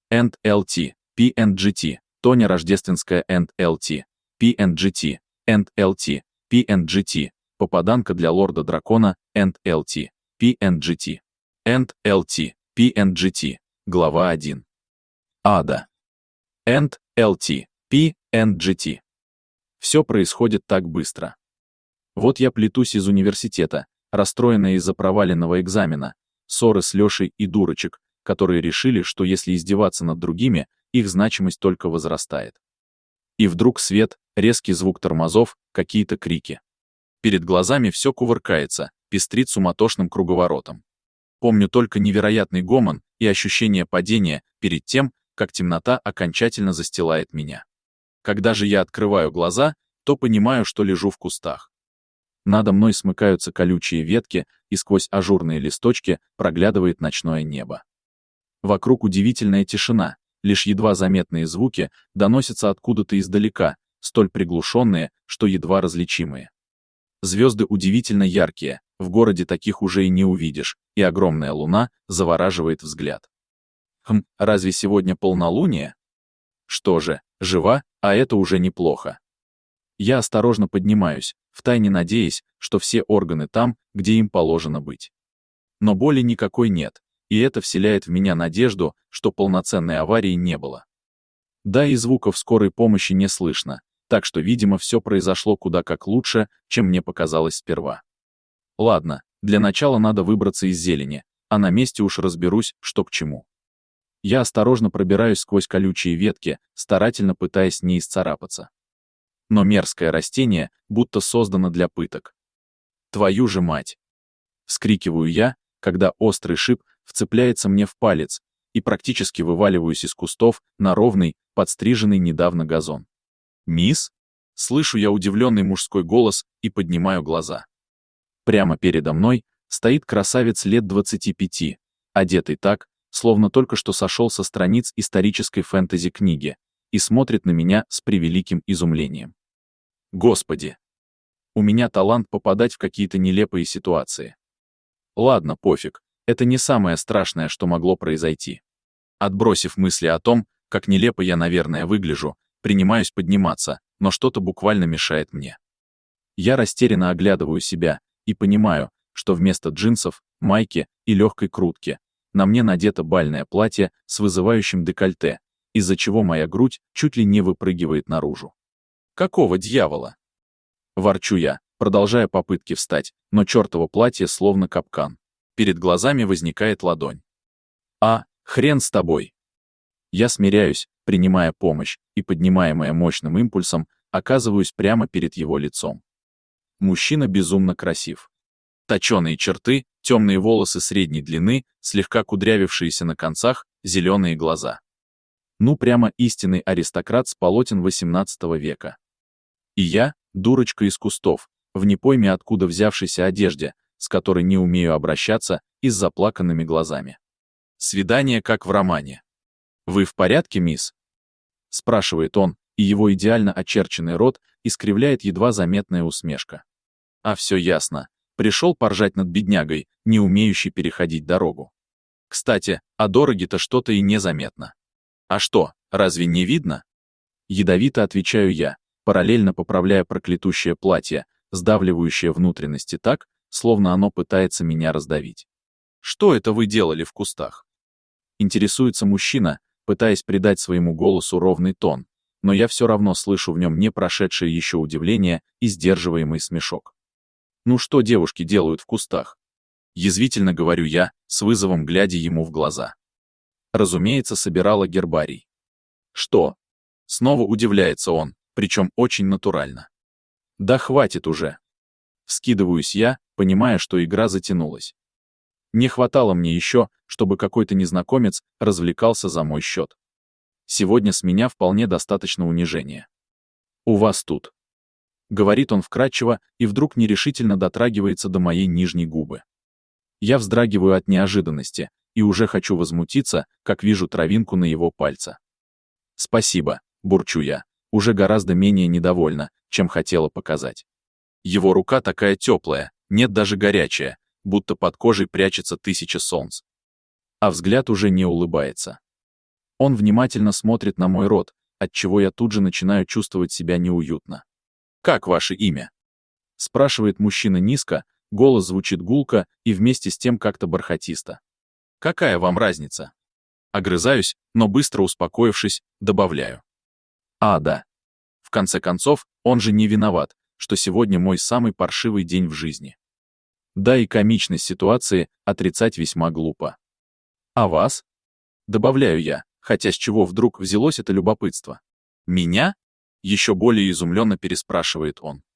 NLT, PNGT, Тоня Рождественская NLT, PNGT, NLT, PNGT, попаданка для лорда дракона NLT, PNGT, NLT, PNGT, глава 1. Ада. NLT, PNGT. Все происходит так быстро. Вот я плетусь из университета, расстроенная из-за проваленного экзамена, ссоры с Лешей и дурочек, которые решили, что если издеваться над другими, их значимость только возрастает. И вдруг свет, резкий звук тормозов, какие-то крики. Перед глазами все кувыркается, пестрит суматошным круговоротом. Помню только невероятный гомон и ощущение падения перед тем, как темнота окончательно застилает меня. Когда же я открываю глаза, то понимаю, что лежу в кустах. Надо мной смыкаются колючие ветки, и сквозь ажурные листочки проглядывает ночное небо. Вокруг удивительная тишина, лишь едва заметные звуки доносятся откуда-то издалека, столь приглушенные, что едва различимые. Звезды удивительно яркие, в городе таких уже и не увидишь, и огромная луна завораживает взгляд. Разве сегодня полнолуние? Что же, жива, а это уже неплохо. Я осторожно поднимаюсь, втайне надеясь, что все органы там, где им положено быть. Но боли никакой нет, и это вселяет в меня надежду, что полноценной аварии не было. Да и звуков скорой помощи не слышно, так что, видимо, все произошло куда как лучше, чем мне показалось сперва. Ладно, для начала надо выбраться из зелени, а на месте уж разберусь, что к чему. Я осторожно пробираюсь сквозь колючие ветки, старательно пытаясь не исцарапаться. Но мерзкое растение будто создано для пыток. Твою же мать! Вскрикиваю я, когда острый шип вцепляется мне в палец, и практически вываливаюсь из кустов на ровный, подстриженный недавно газон. «Мисс?» — слышу я удивленный мужской голос и поднимаю глаза. Прямо передо мной стоит красавец лет 25, одетый так, словно только что сошел со страниц исторической фэнтези-книги, и смотрит на меня с превеликим изумлением. Господи! У меня талант попадать в какие-то нелепые ситуации. Ладно, пофиг, это не самое страшное, что могло произойти. Отбросив мысли о том, как нелепо я, наверное, выгляжу, принимаюсь подниматься, но что-то буквально мешает мне. Я растерянно оглядываю себя и понимаю, что вместо джинсов, майки и легкой куртки на мне надето бальное платье с вызывающим декольте, из-за чего моя грудь чуть ли не выпрыгивает наружу. Какого дьявола? Ворчу я, продолжая попытки встать, но чертово платье словно капкан. Перед глазами возникает ладонь. Хрен с тобой. Я смиряюсь, принимая помощь, и, поднимаемая мощным импульсом, оказываюсь прямо перед его лицом. Мужчина безумно красив. Точеные черты, темные волосы средней длины, слегка кудрявившиеся на концах, зеленые глаза. Ну прямо истинный аристократ с полотен XVIII века. И я, дурочка из кустов, в не пойми откуда взявшейся одежде, с которой не умею обращаться, и с заплаканными глазами. Свидание как в романе. «Вы в порядке, мисс?» — спрашивает он, и его идеально очерченный рот искривляет едва заметная усмешка. А все ясно. Пришел поржать над беднягой, не умеющей переходить дорогу. Кстати, о дороге-то что-то и незаметно. А что, разве не видно? Ядовито отвечаю я, параллельно поправляя проклятущее платье, сдавливающее внутренности так, словно оно пытается меня раздавить. Что это вы делали в кустах? Интересуется мужчина, пытаясь придать своему голосу ровный тон, но я все равно слышу в нем не прошедшее еще удивление и сдерживаемый смешок. Ну что девушки делают в кустах? Язвительно говорю я, с вызовом глядя ему в глаза. Разумеется, собирала гербарий. Что? Снова удивляется он, причем очень натурально. Да хватит уже. Вскидываюсь я, понимая, что игра затянулась. Не хватало мне еще, чтобы какой-то незнакомец развлекался за мой счет. Сегодня с меня вполне достаточно унижения. «У вас тут», — говорит он вкратчиво и вдруг нерешительно дотрагивается до моей нижней губы. Я вздрагиваю от неожиданности и уже хочу возмутиться, как вижу травинку на его пальце. «Спасибо», — бурчу я, уже гораздо менее недовольна, чем хотела показать. Его рука такая теплая, нет даже горячая, будто под кожей прячется 1000 солнц. А взгляд уже не улыбается. Он внимательно смотрит на мой рот, отчего я тут же начинаю чувствовать себя неуютно. «Как ваше имя?» — спрашивает мужчина низко, голос звучит гулко и вместе с тем как-то бархатисто. «Какая вам разница?» Огрызаюсь, но быстро успокоившись, добавляю. Да. В конце концов, он же не виноват, что сегодня мой самый паршивый день в жизни. Да и комичность ситуации отрицать весьма глупо. А вас? Добавляю я, хотя с чего вдруг взялось это любопытство? Меня? Еще более изумленно переспрашивает он.